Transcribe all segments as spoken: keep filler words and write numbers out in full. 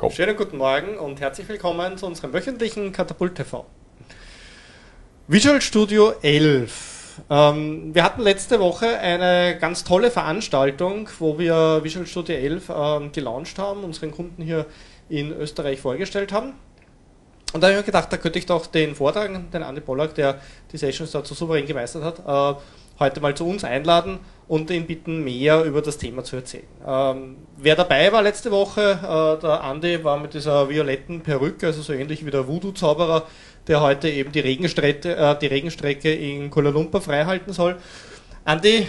Go. Schönen guten Morgen und herzlich willkommen zu unserem wöchentlichen Katapult T V. Visual Studio elf. Ähm, wir hatten letzte Woche eine ganz tolle Veranstaltung, wo wir Visual Studio elf ähm, gelauncht haben, unseren Kunden hier in Österreich vorgestellt haben. Und da habe ich mir gedacht, da könnte ich doch den Vortrag, den Andi Pollack, der die Sessions dazu souverän gemeistert hat, äh, heute mal zu uns einladen und ihn bitten, mehr über das Thema zu erzählen. Ähm, wer dabei war letzte Woche, äh, der Andi war mit dieser violetten Perücke, also so ähnlich wie der Voodoo-Zauberer, der heute eben die Regenstrecke, äh, die Regenstrecke in Kuala Lumpur freihalten soll. Andi,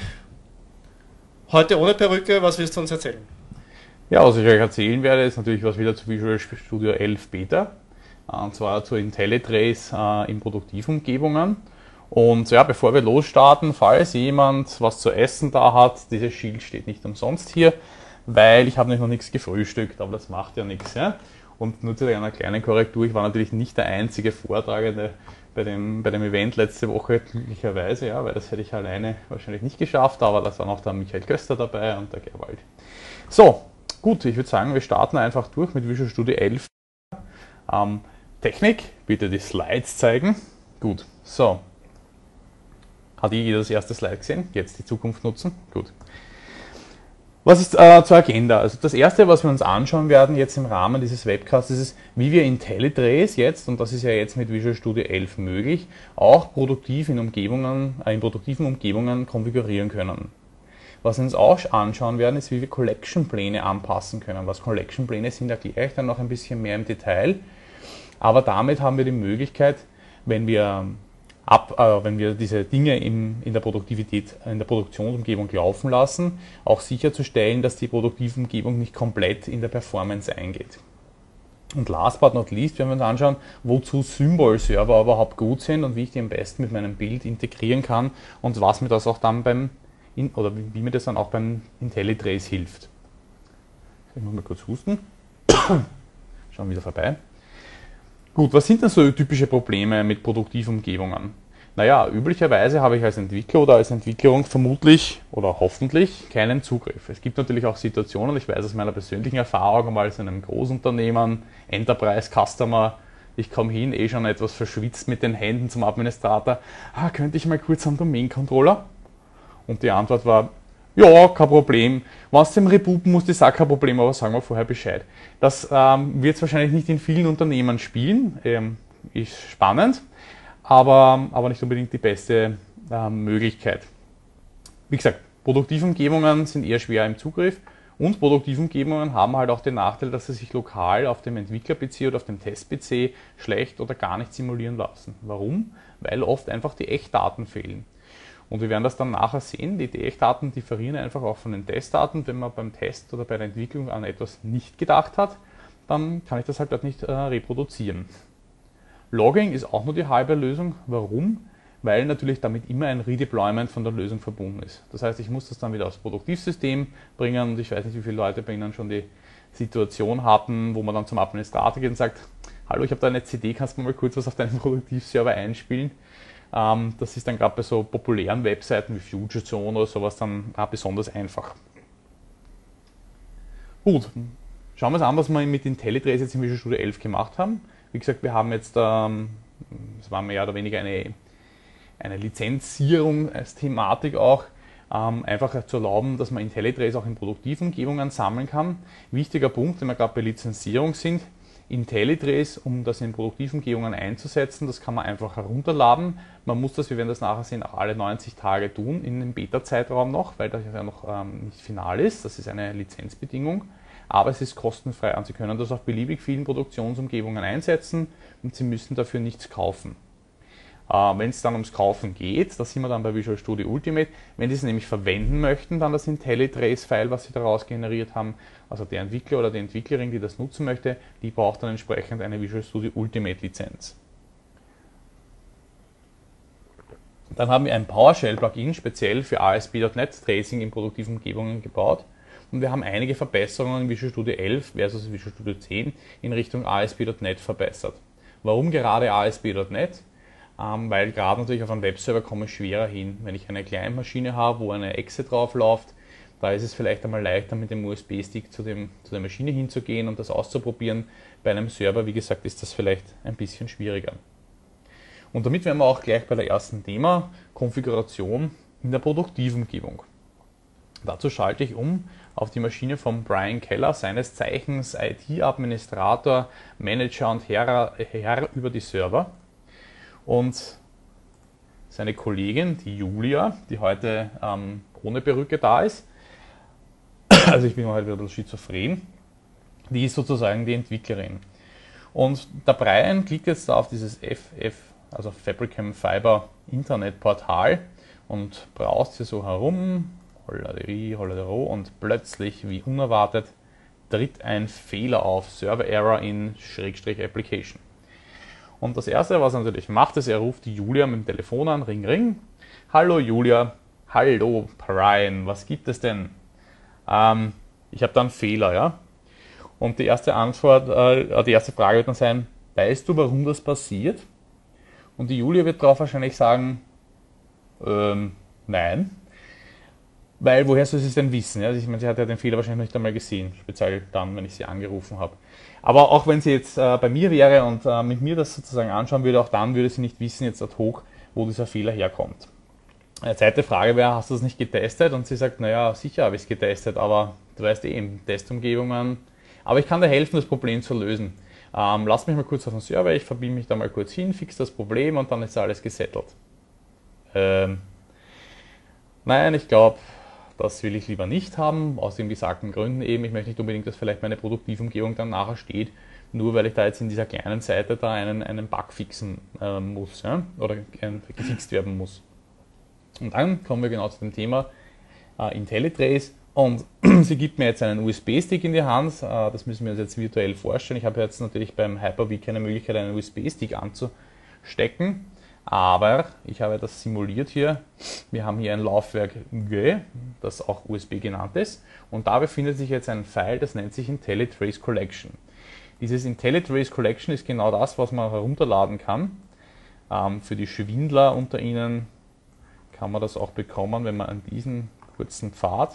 heute ohne Perücke, was wirst du uns erzählen? Ja, was ich euch erzählen werde, ist natürlich was wieder zu Visual Studio elf Beta, und zwar zu IntelliTrace äh, in Produktivumgebungen. Und ja, bevor wir losstarten, falls jemand was zu essen da hat, dieses Schild steht nicht umsonst hier, weil ich habe nämlich noch nichts gefrühstückt, aber das macht ja nichts. Ja? Und nur zu einer kleinen Korrektur, ich war natürlich nicht der einzige Vortragende bei dem, bei dem Event letzte Woche, glücklicherweise, ja, weil das hätte ich alleine wahrscheinlich nicht geschafft, aber da war noch der Michael Köster dabei und der Gerwald. So, gut, ich würde sagen, wir starten einfach durch mit Visual Studio elf. Ähm, Technik, bitte die Slides zeigen. Gut, so. Hat jeder das erste Slide gesehen? Jetzt die Zukunft nutzen? Gut. Was ist äh, zur Agenda? Also das erste, was wir uns anschauen werden jetzt im Rahmen dieses Webcasts, ist, wie wir IntelliTrace jetzt, und das ist ja jetzt mit Visual Studio elf möglich, auch produktiv in Umgebungen, äh, in produktiven Umgebungen konfigurieren können. Was wir uns auch anschauen werden, ist, wie wir Collection-Pläne anpassen können. Was Collection-Pläne sind, erkläre ich dann noch ein bisschen mehr im Detail. Aber damit haben wir die Möglichkeit, wenn wir Ab, äh, wenn wir diese Dinge im, in der Produktivität, in der Produktionsumgebung laufen lassen, auch sicherzustellen, dass die Produktivumgebung nicht komplett in der Performance eingeht. Und last but not least werden wir uns anschauen, wozu Symbol-Server überhaupt gut sind und wie ich die am besten mit meinem Bild integrieren kann und was mir das auch dann beim, in, oder wie mir das dann auch beim IntelliTrace hilft. Ich muss mal kurz husten. Schauen wir wieder vorbei. Gut, was sind denn so typische Probleme mit Produktivumgebungen? Naja, üblicherweise habe ich als Entwickler oder als Entwicklerung vermutlich oder hoffentlich keinen Zugriff. Es gibt natürlich auch Situationen, ich weiß aus meiner persönlichen Erfahrung, mal in einem Großunternehmen, Enterprise Customer, ich komme hin, eh schon etwas verschwitzt mit den Händen zum Administrator, ah, könnte ich mal kurz am Domain-Controller? Und die Antwort war, ja, kein Problem. Wenn du dem rebooten musst, ist auch kein Problem, aber sagen wir vorher Bescheid. Das ähm, wird es wahrscheinlich nicht in vielen Unternehmen spielen, ähm, ist spannend, aber, aber nicht unbedingt die beste ähm, Möglichkeit. Wie gesagt, Produktivumgebungen sind eher schwer im Zugriff und Produktivumgebungen haben halt auch den Nachteil, dass sie sich lokal auf dem Entwickler-P C oder auf dem Test-P C schlecht oder gar nicht simulieren lassen. Warum? Weil oft einfach die Echtdaten fehlen. Und wir werden das dann nachher sehen, die Echtdaten differieren einfach auch von den Testdaten. Wenn man beim Test oder bei der Entwicklung an etwas nicht gedacht hat, dann kann ich das halt dort nicht äh, reproduzieren. Logging ist auch nur die halbe Lösung. Warum? Weil natürlich damit immer ein Redeployment von der Lösung verbunden ist. Das heißt, ich muss das dann wieder aufs Produktivsystem bringen und ich weiß nicht, wie viele Leute bei Ihnen schon die Situation hatten, wo man dann zum Administrator geht und sagt, hallo, ich habe da eine C D, kannst du mal kurz was auf deinen Produktivserver einspielen? Das ist dann gerade bei so populären Webseiten wie FutureZone oder sowas dann auch besonders einfach. Gut, schauen wir uns an, was wir mit IntelliTrace jetzt in Visual Studio elf gemacht haben. Wie gesagt, wir haben jetzt, ähm, das war mehr oder weniger eine, eine Lizenzierung als Thematik auch, ähm, einfach zu erlauben, dass man IntelliTrace auch in Produktivumgebungen sammeln kann. Wichtiger Punkt, wenn wir gerade bei Lizenzierung sind, IntelliTrace, um das in Produktivumgebungen einzusetzen, das kann man einfach herunterladen. Man muss das, wir werden das nachher sehen, auch alle neunzig Tage tun, in dem Beta-Zeitraum noch, weil das ja noch ähm, nicht final ist. Das ist eine Lizenzbedingung, aber es ist kostenfrei und Sie können das auf beliebig vielen Produktionsumgebungen einsetzen und Sie müssen dafür nichts kaufen. Äh, wenn es dann ums Kaufen geht, das sind wir dann bei Visual Studio Ultimate, wenn Sie es nämlich verwenden möchten, dann das IntelliTrace-File, was Sie daraus generiert haben, also der Entwickler oder die Entwicklerin, die das nutzen möchte, die braucht dann entsprechend eine Visual Studio Ultimate Lizenz. Dann haben wir ein PowerShell-Plugin speziell für A S P Punkt NET Tracing in produktiven Umgebungen gebaut und wir haben einige Verbesserungen in Visual Studio elf versus Visual Studio zehn in Richtung A S P Punkt NET verbessert. Warum gerade A S P Punkt NET? Ähm, weil gerade natürlich auf einen Webserver komme ich schwerer hin. Wenn ich eine Client-Maschine habe, wo eine Exe drauf läuft, Da ist es vielleicht einmal leichter, mit dem U S B-Stick zu, dem, zu der Maschine hinzugehen und das auszuprobieren. Bei einem Server, wie gesagt, ist das vielleicht ein bisschen schwieriger. Und damit wären wir auch gleich bei der ersten Thema, Konfiguration in der Produktivumgebung. Dazu schalte ich um auf die Maschine von Brian Keller, seines Zeichens I T-Administrator, Manager und Herr, Herr über die Server. Und seine Kollegin, die Julia, die heute ähm, ohne Perücke da ist, also ich bin heute wieder ein bisschen schizophren, die ist sozusagen die Entwicklerin. Und der Brian klickt jetzt da auf dieses F F, also Fabricam Fiber Internetportal und braust hier so herum, Holladeri, Holladero, und plötzlich, wie unerwartet, tritt ein Fehler auf, Server Error in Schrägstrich Application. Und das erste, was er natürlich macht, ist, er ruft die Julia mit dem Telefon an, Ring Ring. Hallo Julia, hallo Brian, was gibt es denn? Ähm, ich habe da einen Fehler, ja. Und die erste Antwort, äh, die erste Frage wird dann sein, weißt du, warum das passiert? Und die Julia wird darauf wahrscheinlich sagen, ähm, nein. Weil, woher soll sie es denn wissen? Ja? Ich meine, sie hat ja den Fehler wahrscheinlich nicht einmal gesehen, speziell dann, wenn ich sie angerufen habe. Aber auch wenn sie jetzt äh, bei mir wäre und äh, mit mir das sozusagen anschauen würde, auch dann würde sie nicht wissen, jetzt ad hoc, wo dieser Fehler herkommt. Eine zweite Frage wäre, hast du das nicht getestet? Und sie sagt, naja, sicher habe ich es getestet, aber du weißt eh, in Testumgebungen. Aber ich kann dir helfen, das Problem zu lösen. Ähm, lass mich mal kurz auf den Server, ich verbinde mich da mal kurz hin, fix das Problem und dann ist alles gesettelt. Ähm, nein, ich glaube, das will ich lieber nicht haben, aus den besagten Gründen eben. Ich möchte nicht unbedingt, dass vielleicht meine Produktivumgebung dann nachher steht, nur weil ich da jetzt in dieser kleinen Seite da einen, einen Bug fixen äh, muss, ja? Oder äh, gefixt werden muss. Und dann kommen wir genau zu dem Thema äh, IntelliTrace. Und sie gibt mir jetzt einen U S B-Stick in die Hand, äh, das müssen wir uns jetzt virtuell vorstellen. Ich habe jetzt natürlich beim Hyper-V keine Möglichkeit, einen U S B-Stick anzustecken. Aber ich habe das simuliert hier. Wir haben hier ein Laufwerk G, das auch U S B genannt ist. Und da befindet sich jetzt ein File, das nennt sich IntelliTrace Collection. Dieses IntelliTrace Collection ist genau das, was man herunterladen kann. Ähm, für die Schwindler unter Ihnen kann man das auch bekommen, wenn man an diesen kurzen Pfad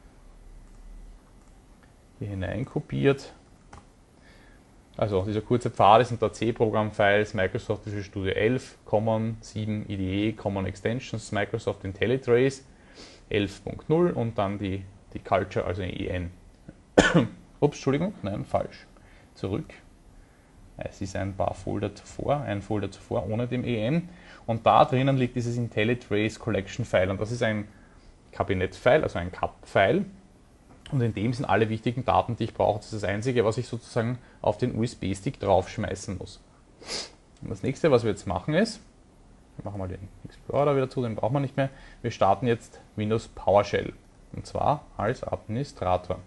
hier hineinkopiert. Also dieser kurze Pfad sind da C-Programm-Files, Microsoft Visual Studio elf, Common, sieben I D E, Common Extensions, Microsoft IntelliTrace elf Punkt null und dann die, die Culture, also E N. Ups, Entschuldigung, nein, falsch. Zurück. Es ist ein paar Folder zuvor, ein Folder zuvor ohne dem E N. Und da drinnen liegt dieses IntelliTrace Collection File und das ist ein Kabinett-File, also ein C A P-File. Und in dem sind alle wichtigen Daten, die ich brauche. Das ist das Einzige, was ich sozusagen auf den U S B-Stick draufschmeißen muss. Und das nächste, was wir jetzt machen ist, wir machen mal den Explorer wieder zu, den brauchen wir nicht mehr. Wir starten jetzt Windows PowerShell. Und zwar als Administrator.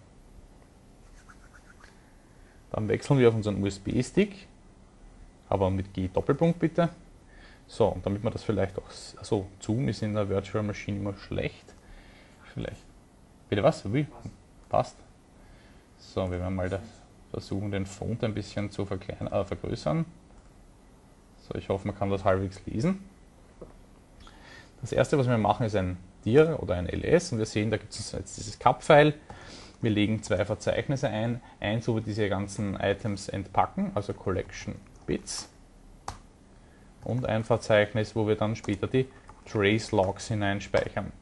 Dann wechseln wir auf unseren U S B-Stick, aber mit G-Doppelpunkt bitte. So, und damit man das vielleicht auch, also Zoom ist in der Virtual Machine immer schlecht. Vielleicht, bitte was? Wie? Passt. So, wir werden mal da versuchen, den Font ein bisschen zu verkleinern, äh, vergrößern. So, ich hoffe, man kann das halbwegs lesen. Das erste, was wir machen, ist ein dir oder ein L S und wir sehen, da gibt es jetzt dieses C A P-File. Wir legen zwei Verzeichnisse ein, eins, wo wir diese ganzen Items entpacken, also Collection Bits, und ein Verzeichnis, wo wir dann später die Trace Logs hineinspeichern.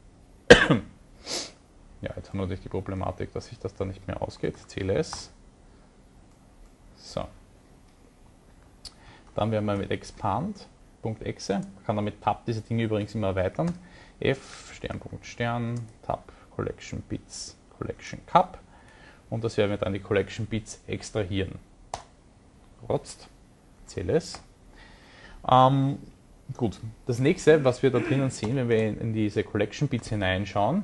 Ja, jetzt haben wir natürlich die Problematik, dass sich das da nicht mehr ausgeht. C L S. So. Dann werden wir mit expand.exe, man kann damit Tab diese Dinge übrigens immer erweitern. F, Sternpunkt Stern, Tab, Collection Bits, Collection Cup. Und das werden wir dann die Collection Bits extrahieren. Rotzt, C L S. Ähm, gut, das nächste, was wir da drinnen sehen, wenn wir in, in diese Collection Bits hineinschauen,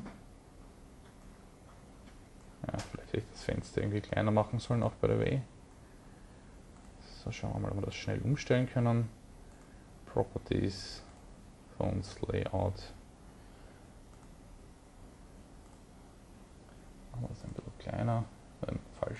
ja, vielleicht hätte ich das Fenster irgendwie kleiner machen sollen, auch bei der W. So, schauen wir mal, ob wir das schnell umstellen können. Properties, Fonts, Layout. Machen wir das ein bisschen kleiner. Nein, falsch.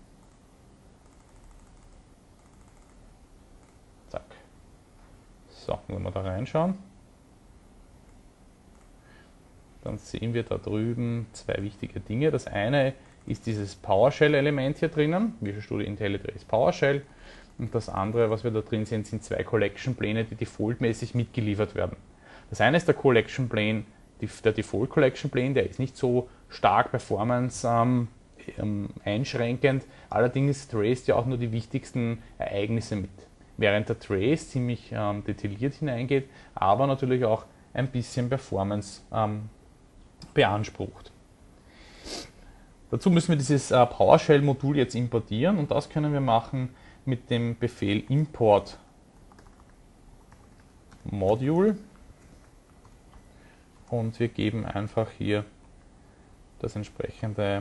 Zack. So, wenn wir da reinschauen, dann sehen wir da drüben zwei wichtige Dinge. Das eine ist dieses PowerShell-Element hier drinnen, Visual Studio IntelliTrace PowerShell. Und das andere, was wir da drin sehen, sind zwei Collection-Pläne, die defaultmäßig mitgeliefert werden. Das eine ist der Collection Plane, der Default Collection Plane, der ist nicht so stark performance ähm, ähm, einschränkend, allerdings traced ja auch nur die wichtigsten Ereignisse mit. Während der Trace ziemlich ähm, detailliert hineingeht, aber natürlich auch ein bisschen Performance ähm, beansprucht. Dazu müssen wir dieses äh, PowerShell-Modul jetzt importieren und das können wir machen mit dem Befehl import Module und wir geben einfach hier das entsprechende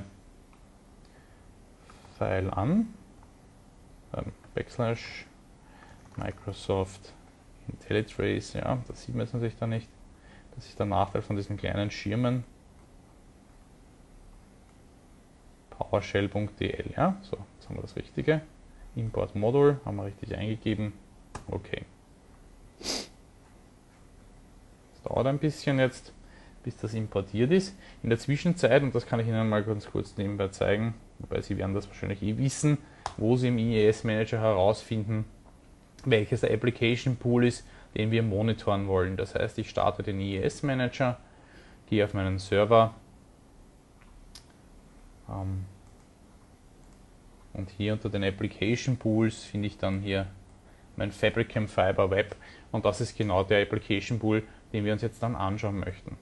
File an, ähm, Backslash Microsoft IntelliTrace, ja, das sieht man jetzt natürlich da nicht, das ist der Nachteil von diesen kleinen Schirmen, PowerShell.dl, ja, so, jetzt haben wir das Richtige, Import Module, haben wir richtig eingegeben, okay. Das dauert ein bisschen jetzt, bis das importiert ist. In der Zwischenzeit, und das kann ich Ihnen mal ganz kurz nebenbei zeigen, wobei Sie werden das wahrscheinlich eh wissen, wo Sie im I E S Manager herausfinden, welches der Application Pool ist, den wir monitoren wollen. Das heißt, ich starte den I E S Manager, gehe auf meinen Server ähm, und hier unter den Application Pools finde ich dann hier mein Fabricam Fiber Web und das ist genau der Application Pool, den wir uns jetzt dann anschauen möchten.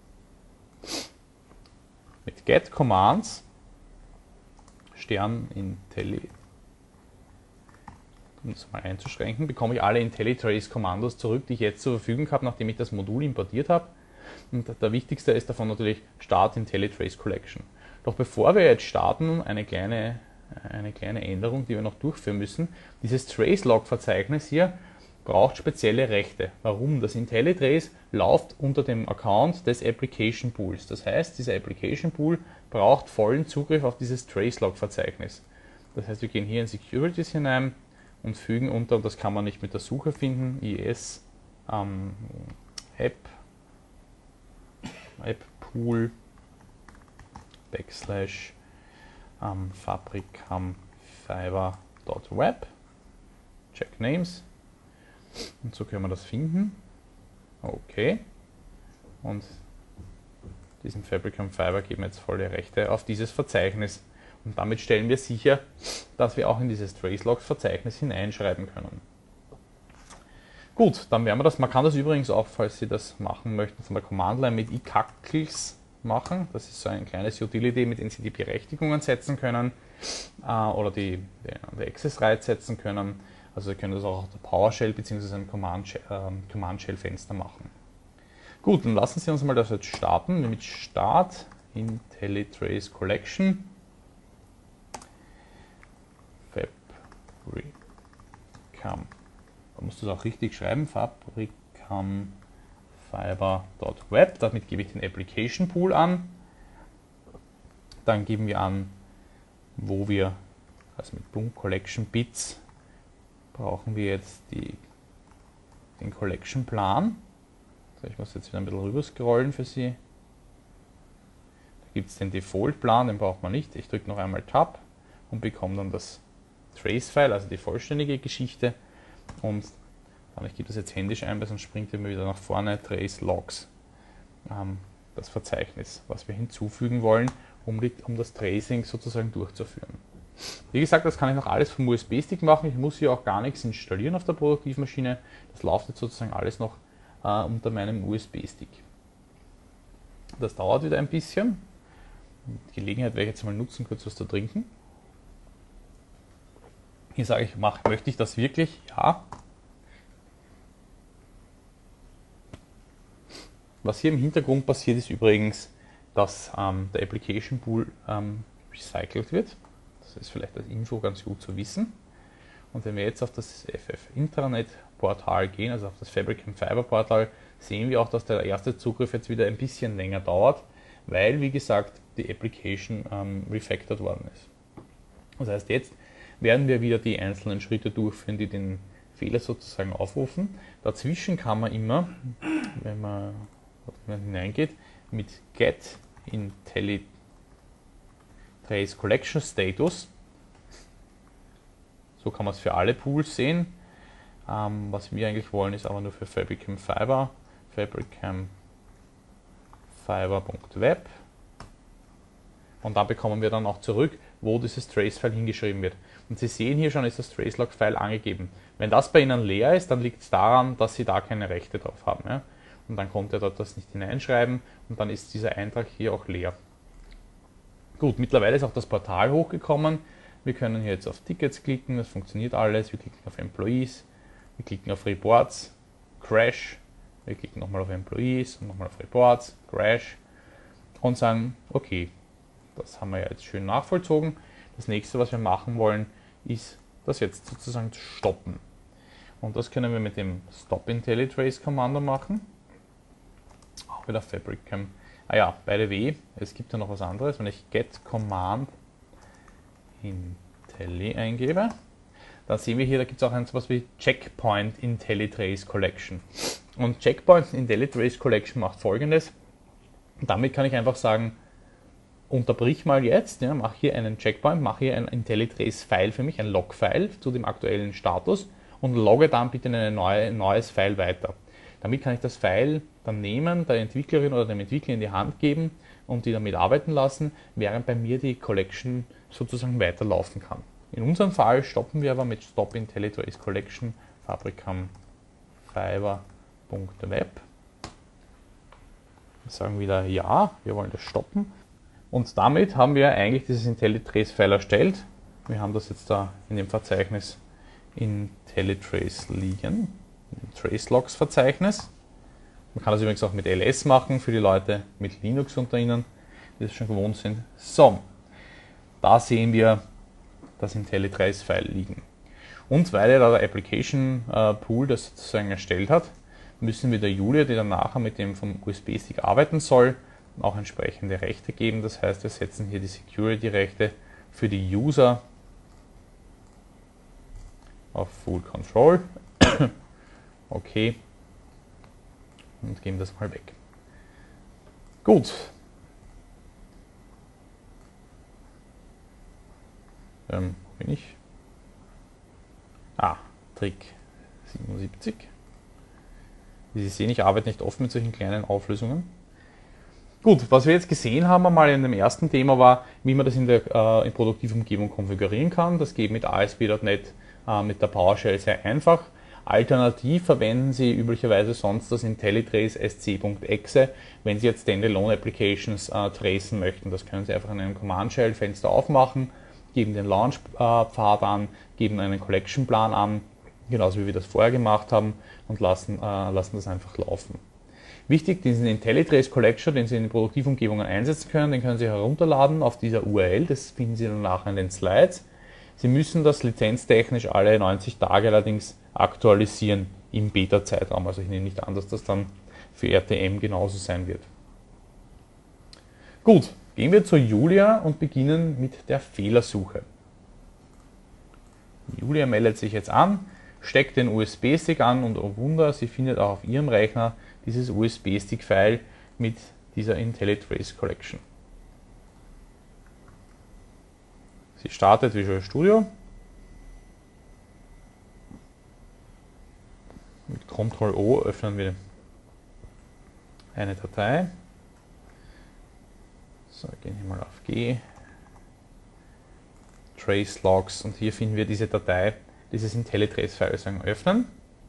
Mit Get Commands Stern Intelli, um das mal einzuschränken, bekomme ich alle IntelliTrace Kommandos zurück, die ich jetzt zur Verfügung habe, nachdem ich das Modul importiert habe. Und der wichtigste ist davon natürlich Start IntelliTrace Collection. Doch bevor wir jetzt starten, eine kleine, eine kleine Änderung, die wir noch durchführen müssen. Dieses Tracelog-Verzeichnis hier braucht spezielle Rechte. Warum? Das IntelliTrace läuft unter dem Account des Application Pools. Das heißt, dieser Application Pool braucht vollen Zugriff auf dieses Tracelog-Verzeichnis. Das heißt, wir gehen hier in Securities hinein und fügen unter, und das kann man nicht mit der Suche finden, I E S ähm, App, App Pool backslash ähm, Fabricam Fiber.web, check names. Und so können wir das finden. Okay. Und diesem Fabricam Fiber geben wir jetzt volle Rechte auf dieses Verzeichnis. Und damit stellen wir sicher, dass wir auch in dieses Tracelogs-Verzeichnis hineinschreiben können. Gut, dann werden wir das. Man kann das übrigens auch, falls Sie das machen möchten, von der Command-Line mit iCackles machen. Das ist so ein kleines Utility, mit dem Sie die Berechtigungen setzen können äh, oder die, die, die Access-Rights setzen können. Also Sie können das auch auf der PowerShell bzw. einem Command-Shell-Fenster machen. Gut, dann lassen Sie uns mal das jetzt starten mit Start IntelliTrace Collection Fabricam. Man muss das auch richtig schreiben, Fabricam Fiber.web. Damit gebe ich den Application Pool an. Dann geben wir an, wo wir, also mit Punkt Collection Bits, brauchen wir jetzt die, den Collection Plan. So, ich muss jetzt wieder ein bisschen rüber scrollen für Sie. Da gibt es den Default Plan, den braucht man nicht. Ich drücke noch einmal Tab und bekomme dann das Trace-File, also die vollständige Geschichte. Und dann, ich gebe das jetzt händisch ein, weil sonst springt immer wieder nach vorne, Trace Logs. Ähm, das Verzeichnis, was wir hinzufügen wollen, um, die, um das Tracing sozusagen durchzuführen. Wie gesagt, das kann ich noch alles vom U S B-Stick machen. Ich muss hier auch gar nichts installieren auf der Produktivmaschine. Das läuft jetzt sozusagen alles noch äh, unter meinem U S B-Stick. Das dauert wieder ein bisschen. Die Gelegenheit werde ich jetzt mal nutzen, kurz was zu trinken. Hier sage ich, mach, möchte ich das wirklich? Ja. Was hier im Hintergrund passiert, ist übrigens, dass ähm, der Application Pool ähm, recycelt wird. Das ist vielleicht als Info ganz gut zu wissen. Und wenn wir jetzt auf das F F Intranet Portal gehen, also auf das Fabricam Fiber Portal, sehen wir auch, dass der erste Zugriff jetzt wieder ein bisschen länger dauert, weil, wie gesagt, die Application ähm, refactored worden ist. Das heißt, jetzt werden wir wieder die einzelnen Schritte durchführen, die den Fehler sozusagen aufrufen. Dazwischen kann man immer, wenn man, wenn man hineingeht, mit get IntelliTrace Collection Status. So kann man es für alle Pools sehen. Ähm, was wir eigentlich wollen, ist aber nur für Fabricam Fiber, Fabricam Fiber.web. Und da bekommen wir dann auch zurück, wo dieses Trace-File hingeschrieben wird. Und Sie sehen hier schon, ist das Tracelog-File angegeben. Wenn das bei Ihnen leer ist, dann liegt es daran, dass Sie da keine Rechte drauf haben. Ja? Und dann konnte er dort das nicht hineinschreiben und dann ist dieser Eintrag hier auch leer. Gut, mittlerweile ist auch das Portal hochgekommen. Wir können hier jetzt auf Tickets klicken, das funktioniert alles. Wir klicken auf Employees, wir klicken auf Reports, Crash, wir klicken nochmal auf Employees und nochmal auf Reports, Crash und sagen, okay, das haben wir ja jetzt schön nachvollzogen. Das nächste, was wir machen wollen, ist das jetzt sozusagen zu stoppen. Und das können wir mit dem Stop IntelliTrace Kommando machen. Auch wieder Fabricam. Ah ja, by the way, es gibt ja noch was anderes. Wenn ich get command Intelli eingebe, dann sehen wir hier, da gibt es auch etwas wie Checkpoint IntelliTrace Collection. Und Checkpoint IntelliTrace Collection macht Folgendes. Damit kann ich einfach sagen, unterbrich mal jetzt, ja, mach hier einen Checkpoint, mach hier ein IntelliTrace-File für mich, ein Log-File zu dem aktuellen Status und logge dann bitte ein neue, neues File weiter. Damit kann ich das File dann nehmen, der Entwicklerin oder dem Entwickler in die Hand geben und die damit arbeiten lassen, während bei mir die Collection sozusagen weiterlaufen kann. In unserem Fall stoppen wir aber mit Stop IntelliTrace Collection Fabricam Fiber.web. Wir sagen wieder ja, wir wollen das stoppen. Und damit haben wir eigentlich dieses IntelliTrace-File erstellt. Wir haben das jetzt da in dem Verzeichnis IntelliTrace liegen, im Tracelogs-Verzeichnis. Man kann das übrigens auch mit L S machen für die Leute mit Linux unter Ihnen, die das schon gewohnt sind. So, da sehen wir das IntelliTrace-File liegen. Und weil ja da der Application äh, Pool das sozusagen erstellt hat, müssen wir der Julia, die dann nachher mit dem vom U S B-Stick arbeiten soll, auch entsprechende Rechte geben. Das heißt, wir setzen hier die Security-Rechte für die User auf Full Control. Okay. Und geben das mal weg. Gut. Ähm, wo bin ich? Ah, Trick siebenundsiebzig. Wie Sie sehen, ich arbeite nicht oft mit solchen kleinen Auflösungen. Gut, was wir jetzt gesehen haben einmal in dem ersten Thema war, wie man das in der äh, in Produktivumgebung konfigurieren kann. Das geht mit A S P Punkt net äh, mit der PowerShell sehr einfach. Alternativ verwenden Sie üblicherweise sonst das IntelliTrace sc.exe, wenn Sie jetzt Standalone Applications äh, tracen möchten. Das können Sie einfach in einem Command-Shell-Fenster aufmachen, geben den Launch-Pfad äh, an, geben einen Collection-Plan an, genauso wie wir das vorher gemacht haben, und lassen, äh, lassen das einfach laufen. Wichtig, diesen IntelliTrace Collection, den Sie in den Produktivumgebungen einsetzen können, den können Sie herunterladen auf dieser U R L, das finden Sie dann nachher in den Slides. Sie müssen das lizenztechnisch alle neunzig Tage allerdings aktualisieren im Beta-Zeitraum, also ich nehme nicht an, dass das dann für R T M genauso sein wird. Gut, gehen wir zu Julia und beginnen mit der Fehlersuche. Julia meldet sich jetzt an, steckt den U S B-Stick an und oh Wunder, sie findet auch auf ihrem Rechner dieses U S B-Stick-File mit dieser IntelliTrace Collection. Sie startet Visual Studio. Mit Ctrl O öffnen wir eine Datei. So, gehen wir mal auf G. Trace Logs und hier finden wir diese Datei, dieses IntelliTrace-File, sagen öffnen.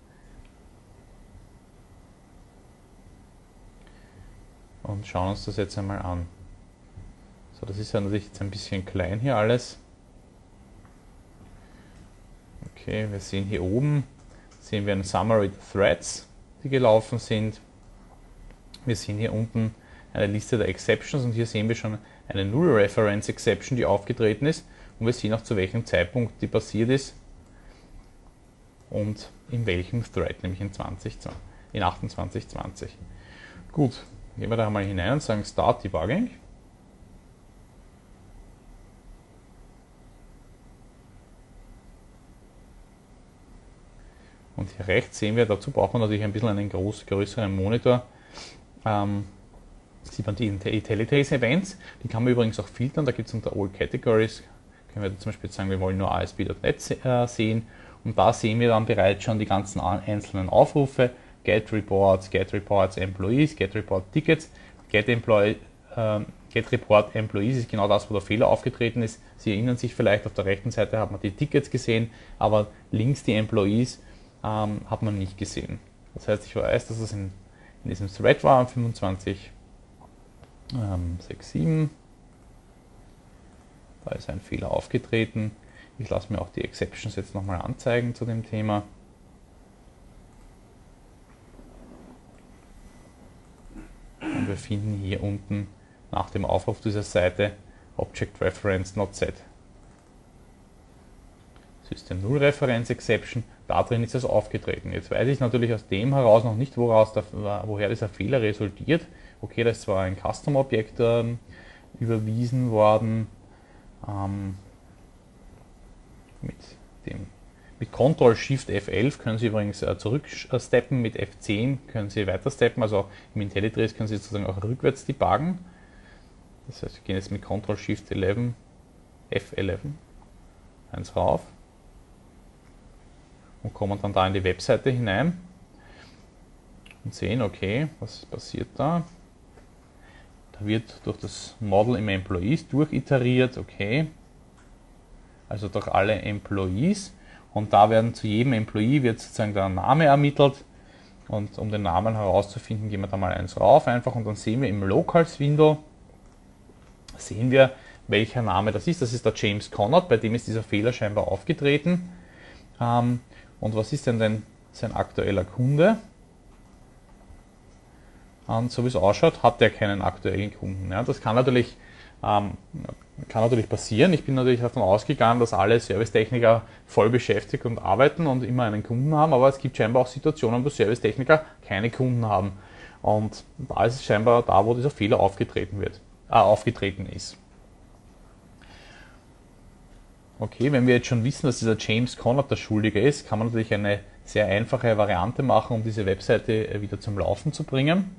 Und schauen uns das jetzt einmal an. So, das ist ja natürlich jetzt ein bisschen klein hier alles. Okay, wir sehen hier oben, sehen wir ein Summary Threads, die gelaufen sind. Wir sehen hier unten eine Liste der Exceptions und hier sehen wir schon eine Null Reference Exception, die aufgetreten ist. Und wir sehen auch, zu welchem Zeitpunkt die passiert ist und in welchem Thread, nämlich in, zwanzig, in achtundzwanzig zwanzig. Gut, gehen wir da mal hinein und sagen Start Debugging. Und hier rechts sehen wir, dazu braucht man natürlich ein bisschen einen groß, größeren Monitor. Ähm, sieht man die IntelliTrace-Events, die kann man übrigens auch filtern, da gibt es unter All Categories, können wir zum Beispiel sagen, wir wollen nur A S P Punkt net sehen und da sehen wir dann bereits schon die ganzen einzelnen Aufrufe, Get Reports, Get Reports Employees, Get Report Tickets, Get, Employee, äh, Get Report Employees ist genau das, wo der Fehler aufgetreten ist. Sie erinnern sich vielleicht, auf der rechten Seite hat man die Tickets gesehen, aber links die Employees ähm, hat man nicht gesehen. Das heißt, ich weiß, dass es in, in diesem Thread war, fünfundzwanzig ähm, sechs sieben. Da ist ein Fehler aufgetreten. Ich lasse mir auch die Exceptions jetzt nochmal anzeigen zu dem Thema. Und wir finden hier unten nach dem Aufruf dieser Seite Object Reference Not Set. System null Reference Exception, da drin ist es aufgetreten. Jetzt weiß ich natürlich aus dem heraus noch nicht, woraus der, woher dieser Fehler resultiert. Okay, da ist zwar ein Custom-Objekt ähm, überwiesen worden, ähm, mit dem mit Control-Shift F elf können Sie übrigens äh, zurücksteppen, mit F zehn können Sie weiter steppen, also im IntelliTrace können Sie sozusagen auch rückwärts debuggen. Das heißt, wir gehen jetzt mit Control-Shift elf, F elf, eins rauf und kommen dann da in die Webseite hinein und sehen, okay, was passiert da? Da wird durch das Model im Employees durchiteriert, okay, also durch alle Employees und da werden zu jedem Employee wird sozusagen der Name ermittelt und um den Namen herauszufinden, gehen wir da mal eins rauf einfach und dann sehen wir im Locals Window, sehen wir, welcher Name das ist. Das ist der James Connard, bei dem ist dieser Fehler scheinbar aufgetreten. Ähm, und was ist denn, denn sein aktueller Kunde? Und so wie es ausschaut, hat er keinen aktuellen Kunden. Ja, das kann natürlich, ähm, kann natürlich passieren. Ich bin natürlich davon ausgegangen, dass alle Servicetechniker voll beschäftigt und arbeiten und immer einen Kunden haben, aber es gibt scheinbar auch Situationen, wo Servicetechniker keine Kunden haben. Und da ist es scheinbar da, wo dieser Fehler aufgetreten wird, äh, aufgetreten ist. Okay, wenn wir jetzt schon wissen, dass dieser James Connard der Schuldige ist, kann man natürlich eine sehr einfache Variante machen, um diese Webseite wieder zum Laufen zu bringen.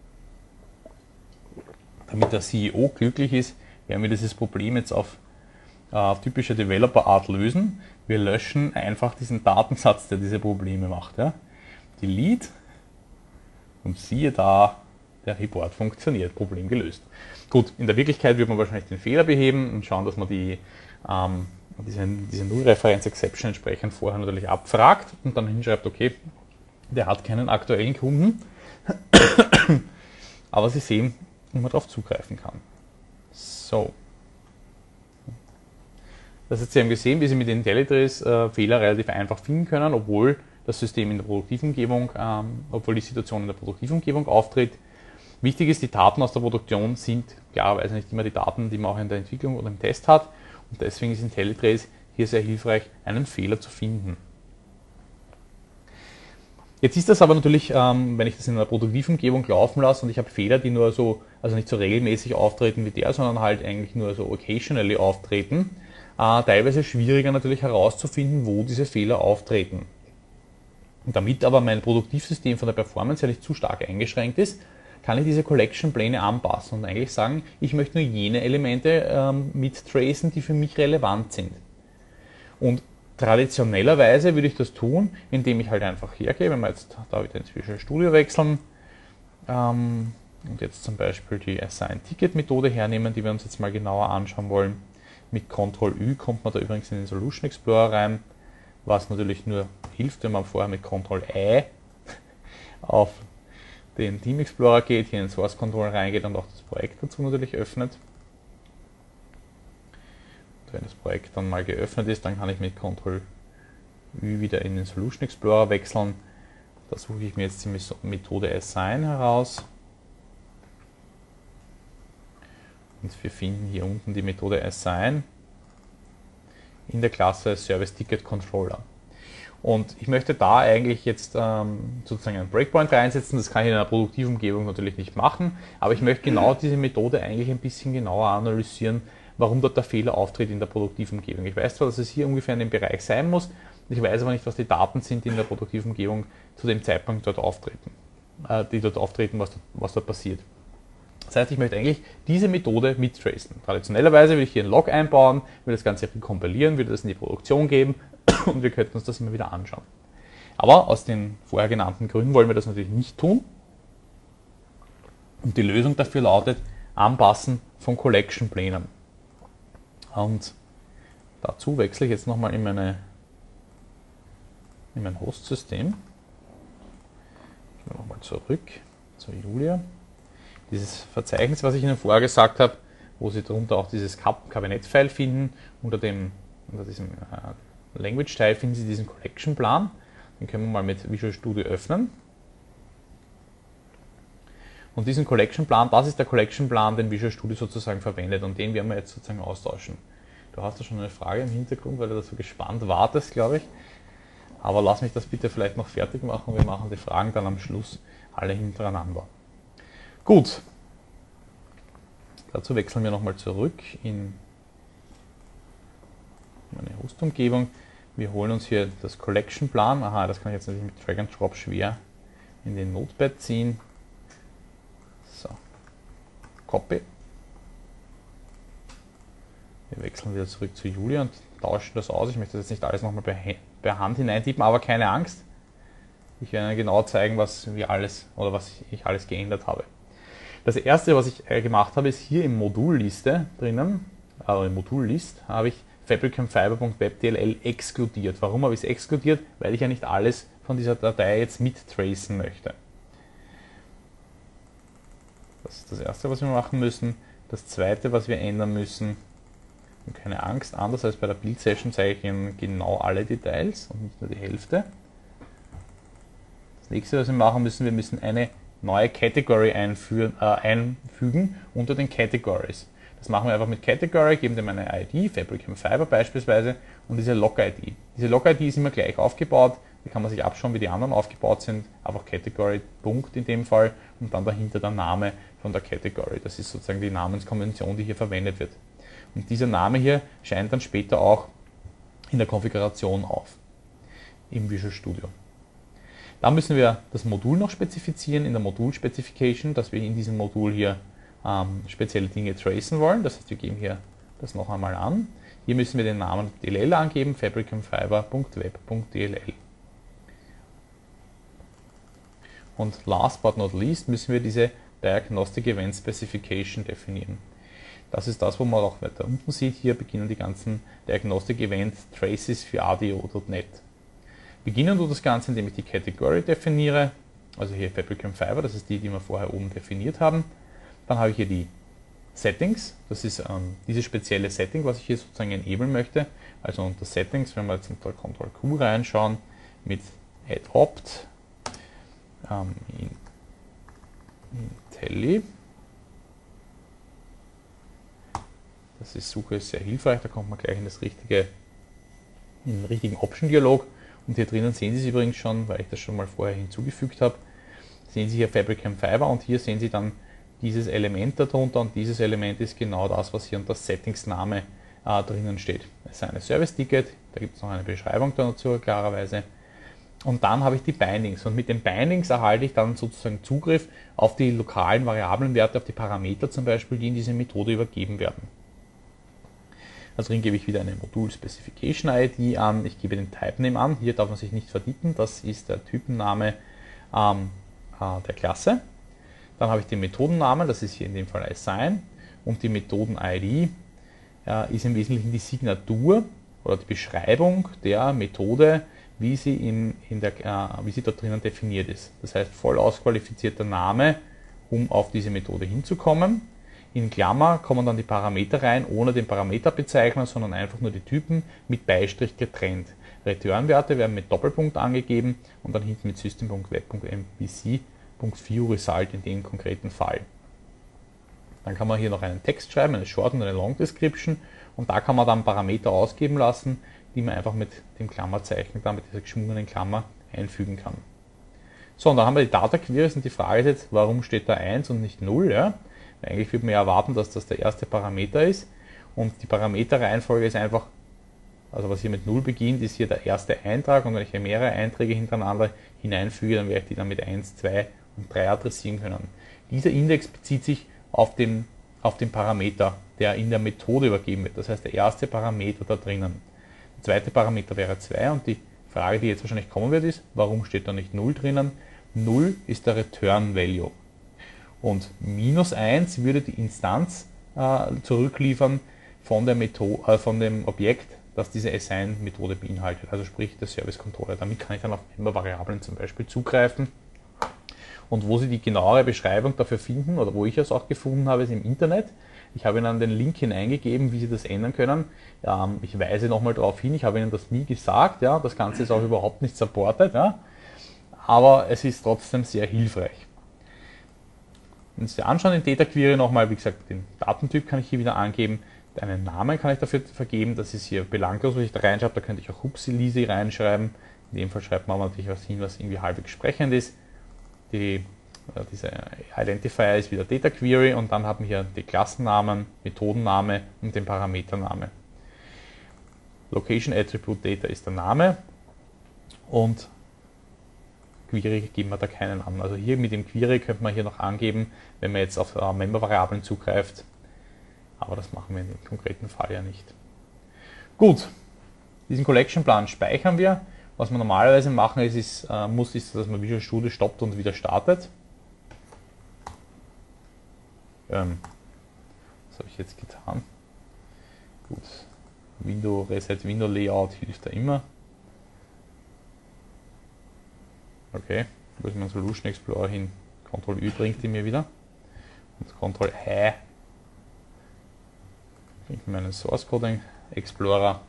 Damit der C E O glücklich ist, werden wir dieses Problem jetzt auf, äh, auf typische Developer-Art lösen. Wir löschen einfach diesen Datensatz, der diese Probleme macht. Ja. Delete und siehe da, der Report funktioniert, Problem gelöst. Gut, in der Wirklichkeit wird man wahrscheinlich den Fehler beheben und schauen, dass man die, ähm, diese, diese Null-Referenz-Exception entsprechend vorher natürlich abfragt und dann hinschreibt, okay, der hat keinen aktuellen Kunden, aber Sie sehen, wie man darauf zugreifen kann. So. Das jetzt Sie haben gesehen, wie Sie mit IntelliTrace äh, Fehler relativ einfach finden können, obwohl das System in der Produktivumgebung, ähm, obwohl die Situation in der Produktivumgebung auftritt. Wichtig ist, die Daten aus der Produktion sind klarerweise nicht immer die Daten, die man auch in der Entwicklung oder im Test hat. Und deswegen ist IntelliTrace hier sehr hilfreich, einen Fehler zu finden. Jetzt ist das aber natürlich, ähm, wenn ich das in einer Produktivumgebung laufen lasse und ich habe Fehler, die nur so, also nicht so regelmäßig auftreten wie der, sondern halt eigentlich nur so occasionally auftreten, äh, teilweise schwieriger natürlich herauszufinden, wo diese Fehler auftreten. Und damit aber mein Produktivsystem von der Performance ja nicht zu stark eingeschränkt ist, kann ich diese Collection-Pläne anpassen und eigentlich sagen, ich möchte nur jene Elemente ähm, mittracen, die für mich relevant sind. Und traditionellerweise würde ich das tun, indem ich halt einfach hergehe, wenn wir jetzt da wieder ins Visual Studio wechseln ähm, und jetzt zum Beispiel die Assign-Ticket-Methode hernehmen, die wir uns jetzt mal genauer anschauen wollen. Mit Control-Ü kommt man da übrigens in den Solution Explorer rein, was natürlich nur hilft, wenn man vorher mit Control-I auf den Team Explorer geht, hier in Source Control reingeht und auch das Projekt dazu natürlich öffnet. Und wenn das Projekt dann mal geöffnet ist, dann kann ich mit Control Ü wieder in den Solution Explorer wechseln. Da suche ich mir jetzt die Methode Assign heraus. Und wir finden hier unten die Methode Assign in der Klasse Service Ticket Controller. Und ich möchte da eigentlich jetzt ähm, sozusagen einen Breakpoint reinsetzen. Das kann ich in einer Produktivumgebung natürlich nicht machen, aber ich möchte genau diese Methode eigentlich ein bisschen genauer analysieren, warum dort der Fehler auftritt in der Produktivumgebung. Ich weiß zwar, dass es hier ungefähr in dem Bereich sein muss, ich weiß aber nicht, was die Daten sind, die in der Produktivumgebung zu dem Zeitpunkt dort auftreten, äh, die dort auftreten, was dort, was dort passiert. Das heißt, ich möchte eigentlich diese Methode mittracen. Traditionellerweise will ich hier einen Log einbauen, will das Ganze recompilieren, will das in die Produktion geben und wir könnten uns das immer wieder anschauen. Aber aus den vorher genannten Gründen wollen wir das natürlich nicht tun. Und die Lösung dafür lautet Anpassen von Collection-Plänen. Und dazu wechsle ich jetzt nochmal in, meine, in mein Host-System. Ich gehe nochmal zurück zu Julia. Dieses Verzeichnis, was ich Ihnen vorher gesagt habe, wo Sie darunter auch dieses Kabinett-File finden, unter, dem, unter diesem äh, Language-Teil finden Sie diesen Collection-Plan. Den können wir mal mit Visual Studio öffnen. Und diesen Collection-Plan, das ist der Collection-Plan, den Visual Studio sozusagen verwendet und den werden wir jetzt sozusagen austauschen. Du hast da schon eine Frage im Hintergrund, weil du da so gespannt wartest, glaube ich. Aber lass mich das bitte vielleicht noch fertig machen. Wir machen die Fragen dann am Schluss alle hintereinander. Gut. Dazu wechseln wir nochmal zurück in meine Host-Umgebung. Wir holen uns hier das Collection-Plan. Aha, das kann ich jetzt natürlich mit Drag and Drop schwer in den Notepad ziehen. So. Copy. Wir wechseln wieder zurück zu Julia und tauschen das aus. Ich möchte das jetzt nicht alles nochmal per Hand hineintippen, aber keine Angst. Ich werde Ihnen genau zeigen, was wir alles oder was ich alles geändert habe. Das erste, was ich gemacht habe, ist hier im Modulliste drinnen, also im Modullist, habe ich fabricamfiber.webdll exkludiert. Warum habe ich es exkludiert? Weil ich ja nicht alles von dieser Datei jetzt mittracen möchte. Das ist das erste, was wir machen müssen. Das zweite, was wir ändern müssen, und keine Angst, anders als bei der Build-Session zeige ich Ihnen genau alle Details und nicht nur die Hälfte. Das nächste, was wir machen müssen, wir müssen eine neue Category einführen, äh, einfügen unter den Categories. Das machen wir einfach mit Category, geben dem eine I D, fabricamfiber beispielsweise, und diese Log-I D. Diese Log-I D ist immer gleich aufgebaut, die kann man sich abschauen, wie die anderen aufgebaut sind, einfach Category, Punkt in dem Fall, und dann dahinter der Name von der Category. Das ist sozusagen die Namenskonvention, die hier verwendet wird. Und dieser Name hier scheint dann später auch in der Konfiguration auf, im Visual Studio. Dann müssen wir das Modul noch spezifizieren in der Modul-Specification, dass wir in diesem Modul hier ähm, spezielle Dinge tracen wollen. Das heißt, wir geben hier das noch einmal an. Hier müssen wir den Namen D L L angeben, fabricamfiber.web.dll. Und last but not least müssen wir diese Diagnostic Event Specification definieren. Das ist das, wo man auch weiter unten sieht. Hier beginnen die ganzen Diagnostic Event Traces für A D O Punkt net. Beginnen tut das Ganze, indem ich die Category definiere, also hier fabricamfiber, das ist die, die wir vorher oben definiert haben. Dann habe ich hier die Settings, das ist ähm, dieses spezielle Setting, was ich hier sozusagen enablen möchte. Also unter Settings, wenn wir jetzt unter Control Q reinschauen, mit add opt ähm, in, in Tele. Das ist Suche ist sehr hilfreich, da kommt man gleich in das richtige, in den richtigen Option-Dialog. Und hier drinnen sehen Sie es übrigens schon, weil ich das schon mal vorher hinzugefügt habe, sehen Sie hier fabricamfiber und hier sehen Sie dann dieses Element darunter und dieses Element ist genau das, was hier unter Settingsname äh, drinnen steht. Es ist eine Service-Ticket, da gibt es noch eine Beschreibung dazu klarerweise. Und dann habe ich die Bindings und mit den Bindings erhalte ich dann sozusagen Zugriff auf die lokalen Variablenwerte, auf die Parameter zum Beispiel, die in diese Methode übergeben werden. Also drin gebe ich wieder eine Modul-Specification-I D an, ich gebe den Type-Name an, hier darf man sich nicht vertippen, das ist der Typenname ähm, äh, der Klasse. Dann habe ich den Methodennamen, das ist hier in dem Fall Assign, und die Methoden-I D äh, ist im Wesentlichen die Signatur oder die Beschreibung der Methode, wie sie, in, in der, äh, wie sie dort drinnen definiert ist. Das heißt, voll ausqualifizierter Name, um auf diese Methode hinzukommen. In Klammer kommen dann die Parameter rein, ohne den Parameterbezeichner, sondern einfach nur die Typen mit Beistrich getrennt. Return-Werte werden mit Doppelpunkt angegeben und dann hinten mit system.web.mbc.view-result in dem konkreten Fall. Dann kann man hier noch einen Text schreiben, eine Short und eine Long Description, und da kann man dann Parameter ausgeben lassen, die man einfach mit dem Klammerzeichen, dann mit dieser geschwungenen Klammer einfügen kann. So, und dann haben wir die Data Queries und die Frage ist jetzt, warum steht da eins und nicht null? Ja? Eigentlich würde man ja erwarten, dass das der erste Parameter ist und die Parameterreihenfolge ist einfach, also was hier mit null beginnt, ist hier der erste Eintrag und wenn ich hier mehrere Einträge hintereinander hineinfüge, dann werde ich die dann mit eins, zwei und drei adressieren können. Dieser Index bezieht sich auf den, auf den Parameter, der in der Methode übergeben wird. Das heißt, der erste Parameter da drinnen. Der zweite Parameter wäre zwei und die Frage, die jetzt wahrscheinlich kommen wird, ist, warum steht da nicht null drinnen? null ist der Return Value. Und minus eins würde die Instanz äh, zurückliefern von, der Methode, äh, von dem Objekt, das diese Assign-Methode beinhaltet, also sprich der Service-Controller. Damit kann ich dann auf Member-Variablen zum Beispiel zugreifen. Und wo Sie die genauere Beschreibung dafür finden, oder wo ich es auch gefunden habe, ist im Internet. Ich habe Ihnen den Link hineingegeben, wie Sie das ändern können. Ähm, ich weise nochmal darauf hin, ich habe Ihnen das nie gesagt, ja, das Ganze ist auch überhaupt nicht supported, ja, aber es ist trotzdem sehr hilfreich. Wenn Sie anschauen, den Data Query nochmal, wie gesagt, den Datentyp kann ich hier wieder angeben, einen Namen kann ich dafür vergeben, das ist hier belanglos, was ich da reinschreibe, da könnte ich auch Hupsi-Lisi reinschreiben, in dem Fall schreibt man natürlich was hin, was irgendwie halbwegs sprechend ist. Die, äh, diese Identifier ist wieder Data Query und dann haben wir hier die Klassennamen, Methodenname und den Parametername. Location Attribute Data ist der Name und Query geben wir da keinen an. Also hier mit dem Query könnte man hier noch angeben, wenn man jetzt auf äh, Member-Variablen zugreift, aber das machen wir in dem konkreten Fall ja nicht. Gut, diesen Collection-Plan speichern wir. Was wir normalerweise machen, ist, ist, äh, muss, ist, dass man Visual Studio stoppt und wieder startet. Ähm, was habe ich jetzt getan? Gut, Window Reset, Window Layout hilft da immer. Okay, muss man Solution Explorer hin, Ctrl Ü bringt die mir wieder. Und Ctrl H bringt mir meinen Source Coding Explorer.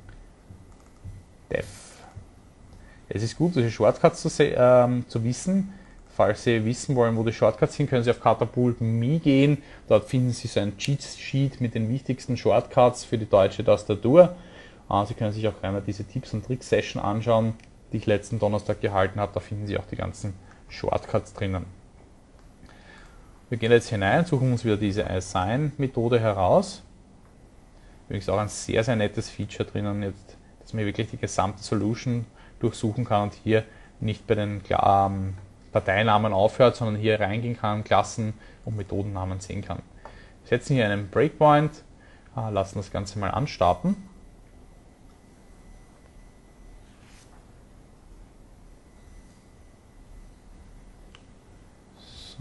Dev. Es ist gut, diese Shortcuts zu, ähm, zu wissen. Falls Sie wissen wollen, wo die Shortcuts sind, können Sie auf Catapult Punkt me gehen. Dort finden Sie so ein Cheat Sheet mit den wichtigsten Shortcuts für die deutsche Tastatur. Äh, Sie können sich auch einmal diese Tipps und Tricks Session anschauen, die ich letzten Donnerstag gehalten habe. Da finden Sie auch die ganzen Shortcuts drinnen. Wir gehen jetzt hinein, suchen uns wieder diese Assign-Methode heraus. Übrigens auch ein sehr, sehr nettes Feature drinnen, jetzt, dass man wirklich die gesamte Solution durchsuchen kann und hier nicht bei den ähm, Dateinamen aufhört, sondern hier reingehen kann, Klassen und Methodennamen sehen kann. Wir setzen hier einen Breakpoint, äh, lassen das Ganze mal anstarten. So.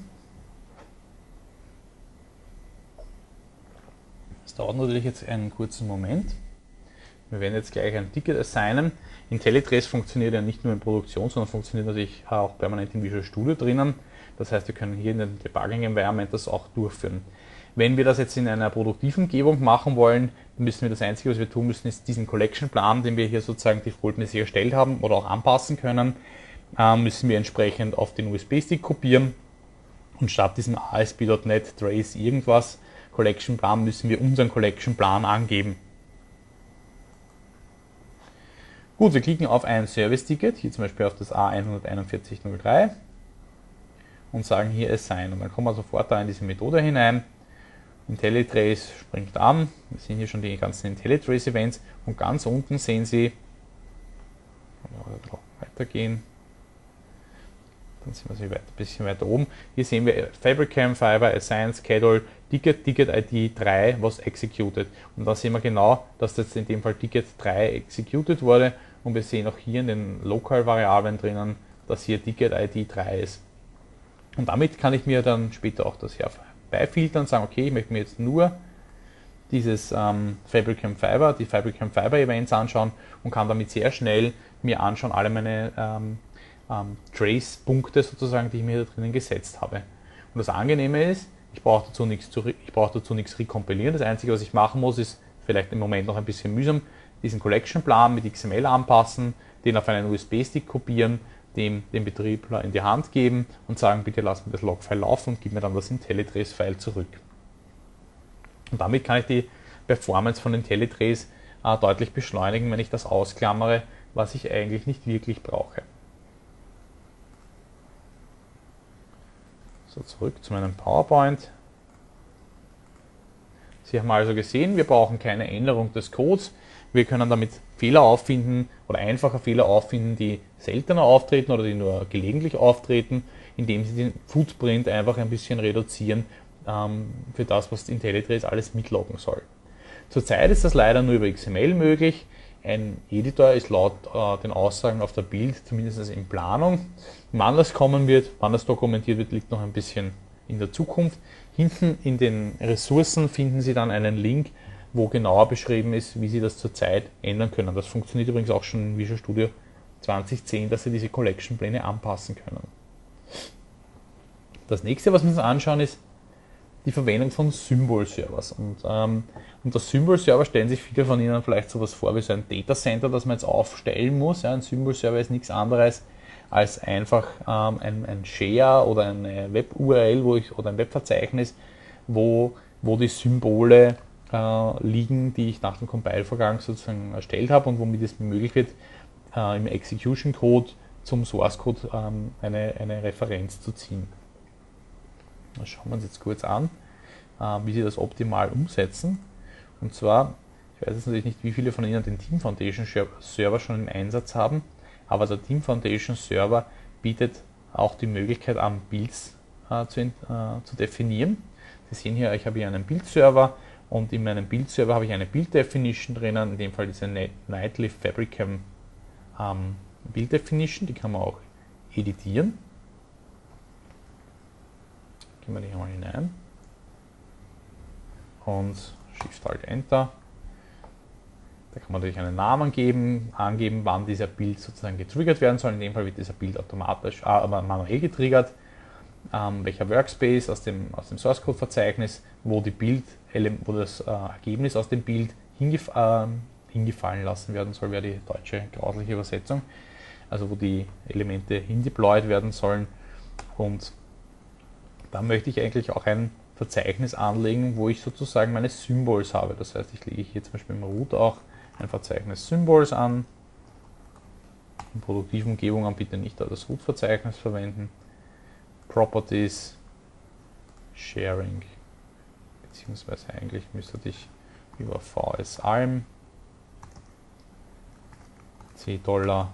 Das dauert natürlich jetzt einen kurzen Moment. Wir werden jetzt gleich ein Ticket assignen. IntelliTrace funktioniert ja nicht nur in Produktion, sondern funktioniert natürlich auch permanent in Visual Studio drinnen. Das heißt, wir können hier in den Debugging Environment das auch durchführen. Wenn wir das jetzt in einer produktiven Umgebung machen wollen, dann müssen wir das Einzige, was wir tun müssen, ist diesen Collection-Plan, den wir hier sozusagen defaultmäßig erstellt haben oder auch anpassen können, äh, müssen wir entsprechend auf den U S B-Stick kopieren und statt diesem A S P Punkt net Trace irgendwas Collection-Plan müssen wir unseren Collection-Plan angeben. Gut, wir klicken auf ein Service-Ticket, hier zum Beispiel auf das A eins eins eins null drei und sagen hier Assign. Und dann kommen wir sofort da in diese Methode hinein. IntelliTrace springt an, wir sehen hier schon die ganzen IntelliTrace-Events und ganz unten sehen Sie, weitergehen, dann sind wir ein bisschen weiter oben, hier sehen wir Fabricam, Fiber, Assign, Schedule, Ticket, Ticket I D drei, was executed. Und da sehen wir genau, dass jetzt in dem Fall Ticket drei executed wurde und wir sehen auch hier in den Local-Variablen drinnen, dass hier Ticket I D drei ist. Und damit kann ich mir dann später auch das herbeifiltern und sagen, okay, ich möchte mir jetzt nur dieses ähm, Fabricam Fiber, die Fabricam Fiber Events anschauen und kann damit sehr schnell mir anschauen, alle meine ähm, ähm, Trace-Punkte sozusagen, die ich mir da drinnen gesetzt habe. Und das Angenehme ist, ich brauche dazu nichts zu, ich brauche dazu nichts recompilieren. Das Einzige, was ich machen muss, ist vielleicht im Moment noch ein bisschen mühsam, diesen Collection-Plan mit X M L anpassen, den auf einen U S B-Stick kopieren, dem den Betriebler in die Hand geben und sagen, bitte lass mir das Log-File laufen und gib mir dann das IntelliTrace-File zurück. Und damit kann ich die Performance von IntelliTrace äh, deutlich beschleunigen, wenn ich das ausklammere, was ich eigentlich nicht wirklich brauche. So, zurück zu meinem PowerPoint. Sie haben also gesehen, wir brauchen keine Änderung des Codes. Wir können damit Fehler auffinden oder einfacher Fehler auffinden, die seltener auftreten oder die nur gelegentlich auftreten, indem Sie den Footprint einfach ein bisschen reduzieren ähm, für das, was IntelliTrace alles mitloggen soll. Zurzeit ist das leider nur über X M L möglich. Ein Editor ist laut äh, den Aussagen auf der Build zumindest in Planung. Wann das kommen wird, wann das dokumentiert wird, liegt noch ein bisschen in der Zukunft. Hinten in den Ressourcen finden Sie dann einen Link, wo genauer beschrieben ist, wie Sie das zurzeit ändern können. Das funktioniert übrigens auch schon in Visual Studio zwanzig zehn, dass Sie diese Collection-Pläne anpassen können. Das nächste, was wir uns anschauen, ist die Verwendung von Symbol-Servers. Und ähm, unter Symbol-Server stellen sich viele von Ihnen vielleicht sowas vor wie so ein Datacenter, das man jetzt aufstellen muss. Ja, ein Symbol-Server ist nichts anderes als einfach ähm, ein, ein Share oder eine Web-U R L wo ich, oder ein Webverzeichnis, wo, wo die Symbole äh, liegen, die ich nach dem Compile-Vorgang sozusagen erstellt habe und womit es mir möglich wird, äh, im Execution-Code zum Source-Code ähm, eine, eine Referenz zu ziehen. Das schauen wir uns jetzt kurz an, äh, wie Sie das optimal umsetzen. Und zwar, ich weiß jetzt natürlich nicht, wie viele von Ihnen den Team Foundation Server schon im Einsatz haben, aber der Team Foundation Server bietet auch die Möglichkeit an, Builds äh, zu, äh, zu definieren. Sie sehen hier, ich habe hier einen Build-Server und in meinem Build-Server habe ich eine Build-Definition drinnen, in dem Fall diese Nightly Fabricam ähm, Build-Definition, die kann man auch editieren. Gehen wir die hier mal hinein und Shift Alt Enter. Da kann man natürlich einen Namen geben, angeben, wann dieser Build sozusagen getriggert werden soll. In dem Fall wird dieser Build automatisch, äh, aber manuell getriggert. Ähm, welcher Workspace aus dem, aus dem Source Code Verzeichnis, wo, die Build, wo das äh, Ergebnis aus dem Build hingef äh, hingefallen lassen werden soll, wäre die deutsche grausliche Übersetzung. Also wo die Elemente hindeployed werden sollen. Und dann möchte ich eigentlich auch ein Verzeichnis anlegen, wo ich sozusagen meine Symbols habe. Das heißt, ich lege hier zum Beispiel im Root auch ein Verzeichnis Symbols an. In produktiven Umgebungen bitte nicht das Root-Verzeichnis verwenden. Properties, Sharing, beziehungsweise eigentlich müsste ich über V S Alm C Dollar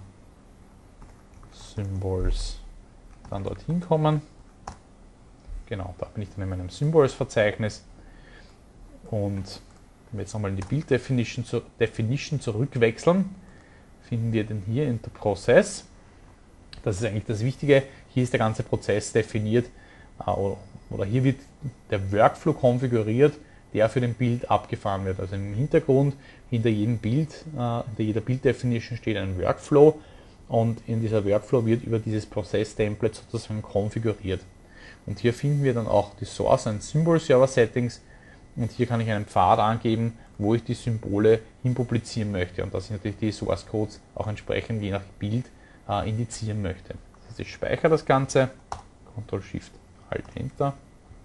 Symbols dann dorthin kommen. Genau, da bin ich dann in meinem Symbols-Verzeichnis und wenn wir jetzt nochmal in die Build Definition, zu, Definition zurückwechseln, finden wir den hier in der Prozess. Das ist eigentlich das Wichtige. Hier ist der ganze Prozess definiert äh, oder, oder hier wird der Workflow konfiguriert, der für den Build abgefahren wird. Also im Hintergrund, hinter jedem Build, äh, hinter jeder Build Definition steht ein Workflow und in dieser Workflow wird über dieses Prozess-Template sozusagen konfiguriert. Und hier finden wir dann auch die Source- und Symbol-Server-Settings und hier kann ich einen Pfad angeben, wo ich die Symbole hinpublizieren möchte und dass ich natürlich die Source-Codes auch entsprechend je nach Bild äh, indizieren möchte. Das heißt, ich speichere das Ganze, Ctrl-Shift-Alt-Enter,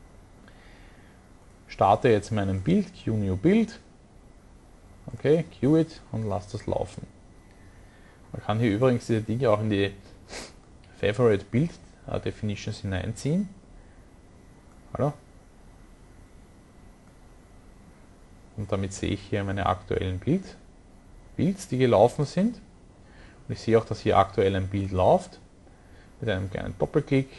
starte jetzt meinen Build, Q-New-Build, okay, queue it und lasse das laufen. Man kann hier übrigens diese Dinge auch in die Favorite Build äh, Definitions hineinziehen. Hallo? Und damit sehe ich hier meine aktuellen Bild, Builds, die gelaufen sind. Und ich sehe auch, dass hier aktuell ein Bild läuft. Mit einem kleinen Doppelklick.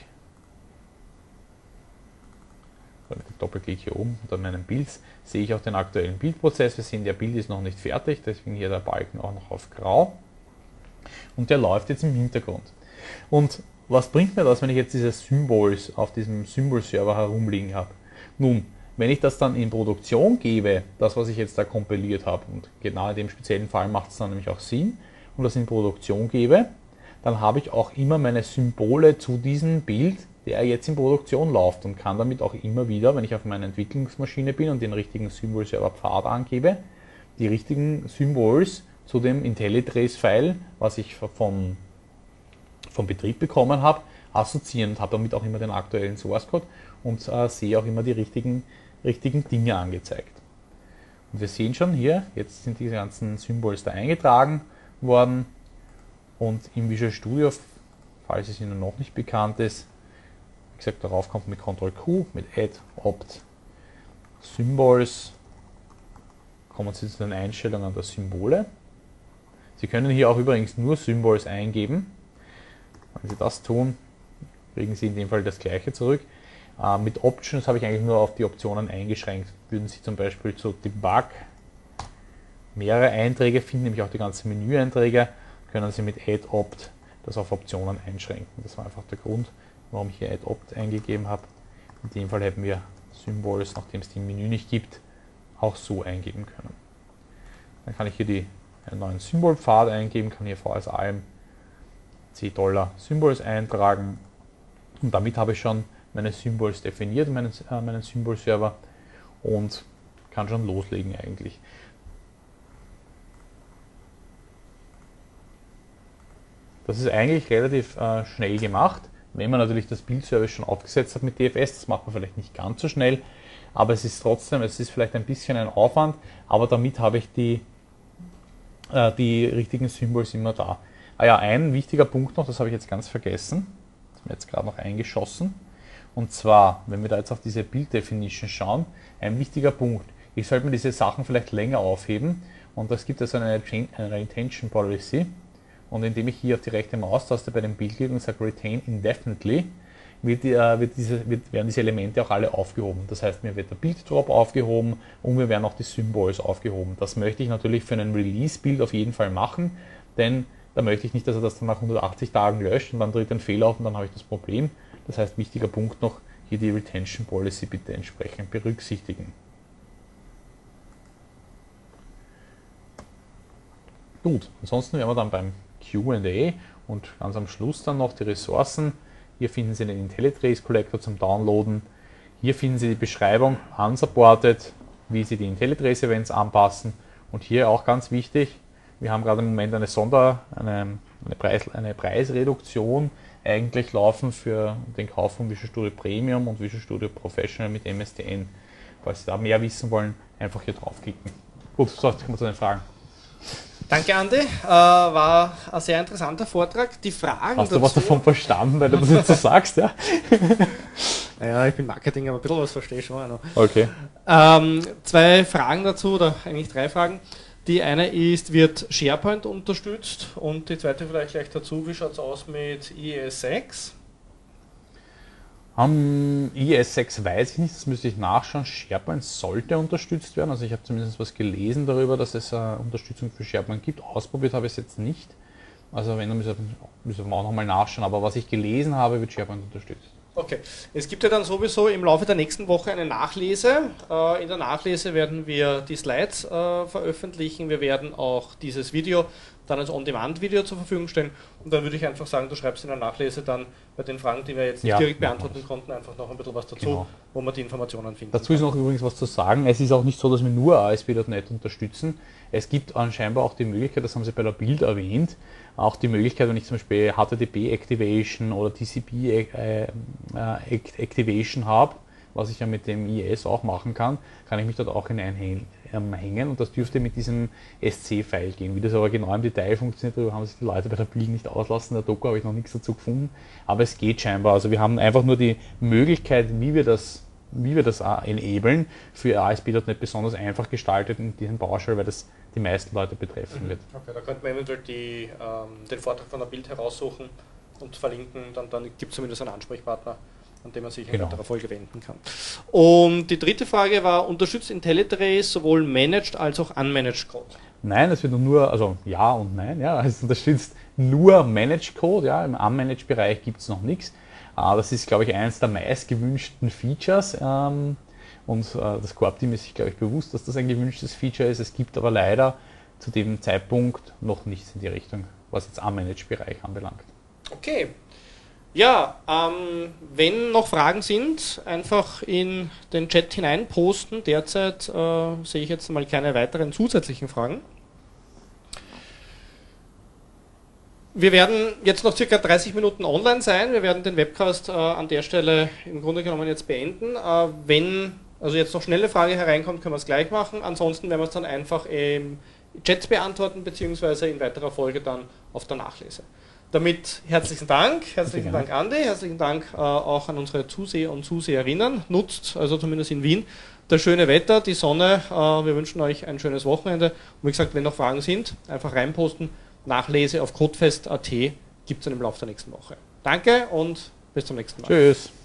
Mit dem Doppelklick hier oben unter meinen Builds sehe ich auch den aktuellen Bildprozess. Wir sehen, der Bild ist noch nicht fertig, deswegen hier der Balken auch noch auf grau. Und der läuft jetzt im Hintergrund. Und was bringt mir das, wenn ich jetzt diese Symbols auf diesem Symbol-Server herumliegen habe? Nun, wenn ich das dann in Produktion gebe, das was ich jetzt da kompiliert habe, und genau in dem speziellen Fall macht es dann nämlich auch Sinn, und das in Produktion gebe, dann habe ich auch immer meine Symbole zu diesem Bild, der jetzt in Produktion läuft und kann damit auch immer wieder, wenn ich auf meiner Entwicklungsmaschine bin und den richtigen Symbol-Server-Pfad angebe, die richtigen Symbols zu dem IntelliTrace-File, was ich vom vom Betrieb bekommen habe, assoziieren und habe damit auch immer den aktuellen Source Code und äh, sehe auch immer die richtigen, richtigen Dinge angezeigt. Und wir sehen schon hier, jetzt sind diese ganzen Symbols da eingetragen worden und im Visual Studio, falls es Ihnen noch nicht bekannt ist, wie gesagt, darauf kommt mit Ctrl Q, mit Add, Opt, Symbols, kommen Sie zu den Einstellungen der Symbole. Sie können hier auch übrigens nur Symbols eingeben. Wenn Sie das tun, kriegen Sie in dem Fall das gleiche zurück. Äh, mit Options habe ich eigentlich nur auf die Optionen eingeschränkt. Würden Sie zum Beispiel zu Debug mehrere Einträge finden, nämlich auch die ganzen Menüeinträge, können Sie mit Add Opt das auf Optionen einschränken. Das war einfach der Grund, warum ich hier Add Opt eingegeben habe. In dem Fall hätten wir Symbols, nachdem es die im Menü nicht gibt, auch so eingeben können. Dann kann ich hier die, einen neuen Symbolpfad eingeben, kann hier V S A M C Dollar Symbols eintragen und damit habe ich schon meine Symbols definiert, meinen, äh, meinen Symbolserver und kann schon loslegen eigentlich. Das ist eigentlich relativ äh, schnell gemacht, wenn man natürlich das Bildservice schon aufgesetzt hat mit D F S, das macht man vielleicht nicht ganz so schnell, aber es ist trotzdem, es ist vielleicht ein bisschen ein Aufwand, aber damit habe ich die, äh, die richtigen Symbols immer da. Ah ja, ein wichtiger Punkt noch, das habe ich jetzt ganz vergessen, das ist mir jetzt gerade noch eingeschossen, und zwar, wenn wir da jetzt auf diese Build Definition schauen, ein wichtiger Punkt, ich sollte mir diese Sachen vielleicht länger aufheben und es gibt also eine, eine Retention Policy. Und indem ich hier auf die rechte Maustaste bei dem Bild klicke und sage Retain Indefinitely, wird die, äh, wird diese, wird, werden diese Elemente auch alle aufgehoben. Das heißt, mir wird der Bilddrop aufgehoben und mir werden auch die Symbols aufgehoben. Das möchte ich natürlich für einen Release-Bild auf jeden Fall machen, denn da möchte ich nicht, dass er das dann nach hundertachtzig Tagen löscht und dann tritt ein Fehler auf und dann habe ich das Problem. Das heißt, wichtiger Punkt noch, hier die Retention Policy bitte entsprechend berücksichtigen. Gut, ansonsten wären wir dann beim Q and A und ganz am Schluss dann noch die Ressourcen. Hier finden Sie den IntelliTrace Collector zum Downloaden. Hier finden Sie die Beschreibung, unsupported, wie Sie die IntelliTrace Events anpassen. Und hier auch ganz wichtig, wir haben gerade im Moment eine Sonder, eine, eine, Preis, eine Preisreduktion eigentlich laufen für den Kauf von Visual Studio Premium und Visual Studio Professional mit M S D N. Falls Sie da mehr wissen wollen, einfach hier draufklicken. Gut, so, jetzt kommen wir zu den Fragen. Danke, Andi. Äh, war ein sehr interessanter Vortrag. Die Fragen Hast du dazu, was davon verstanden, weil du das jetzt so sagst? Ja? Naja, ich bin Marketing, aber ein bisschen was verstehe ich schon. Noch. Okay. Ähm, zwei Fragen dazu, oder eigentlich drei Fragen. Die eine ist, wird SharePoint unterstützt? Und die zweite vielleicht gleich dazu, wie schaut es aus mit I E S sechs? Um, I E S sechs weiß ich nicht, das müsste ich nachschauen. SharePoint sollte unterstützt werden. Also ich habe zumindest was gelesen darüber, dass es uh, Unterstützung für SharePoint gibt. Ausprobiert habe ich es jetzt nicht. Also wenn, dann müssen wir auch nochmal nachschauen. Aber was ich gelesen habe, wird SharePoint unterstützt. Okay. Es gibt ja dann sowieso im Laufe der nächsten Woche eine Nachlese. In der Nachlese werden wir die Slides veröffentlichen. Wir werden auch dieses Video dann als On-Demand-Video zur Verfügung stellen. Und dann würde ich einfach sagen, du schreibst in der Nachlese dann bei den Fragen, die wir jetzt nicht ja, direkt beantworten konnten, einfach noch ein bisschen was dazu, genau, wo man die Informationen findet. Dazu ist noch übrigens was zu sagen. Es ist auch nicht so, dass wir nur A S P Punkt net unterstützen. Es gibt anscheinend auch die Möglichkeit, das haben Sie bei der Build erwähnt, auch die Möglichkeit, wenn ich zum Beispiel H T T P Activation oder T C P äh, äh, Activation habe, was ich ja mit dem I E S auch machen kann, kann ich mich dort auch hineinhängen. Und das dürfte mit diesem S C-File gehen. Wie das aber genau im Detail funktioniert, darüber haben sich die Leute bei der Build nicht auslassen. In der Doku habe ich noch nichts dazu gefunden, aber es geht scheinbar. Also wir haben einfach nur die Möglichkeit, wie wir das, wie wir das enablen, für A S P Punkt net besonders einfach gestaltet in diesem Baustell, weil das die meisten Leute betreffen wird. Okay, da könnte man eventuell die, ähm, den Vortrag von der Build heraussuchen und verlinken, dann, dann gibt es zumindest einen Ansprechpartner, an dem man sich in genau. weiterer Folge wenden kann. Und die dritte Frage war, unterstützt IntelliTrace sowohl Managed als auch Unmanaged Code? Nein, es wird nur, also ja und nein, ja, es unterstützt nur Managed Code, ja, im Unmanaged Bereich gibt es noch nichts. Das ist, glaube ich, eines der meist gewünschten Features ähm, und äh, das Core-Team ist sich, glaube ich, bewusst, dass das ein gewünschtes Feature ist. Es gibt aber leider zu dem Zeitpunkt noch nichts in die Richtung, was jetzt Unmanaged Bereich anbelangt. Okay. Ja, ähm, wenn noch Fragen sind, einfach in den Chat hinein posten. Derzeit äh, sehe ich jetzt mal keine weiteren zusätzlichen Fragen. Wir werden jetzt noch circa dreißig Minuten online sein. Wir werden den Webcast äh, an der Stelle im Grunde genommen jetzt beenden. Äh, wenn also jetzt noch schnelle Frage hereinkommt, können wir es gleich machen. Ansonsten werden wir es dann einfach im Chat beantworten, beziehungsweise in weiterer Folge dann auf der Nachlese. Damit herzlichen Dank, herzlichen Dank Andi, herzlichen Dank äh, auch an unsere Zuseher und Zuseherinnen. Nutzt, also zumindest in Wien, das schöne Wetter, die Sonne. Äh, wir wünschen euch ein schönes Wochenende. Und wie gesagt, wenn noch Fragen sind, einfach reinposten. Nachlese auf codefest punkt at gibt es dann im Laufe der nächsten Woche. Danke und bis zum nächsten Mal. Tschüss.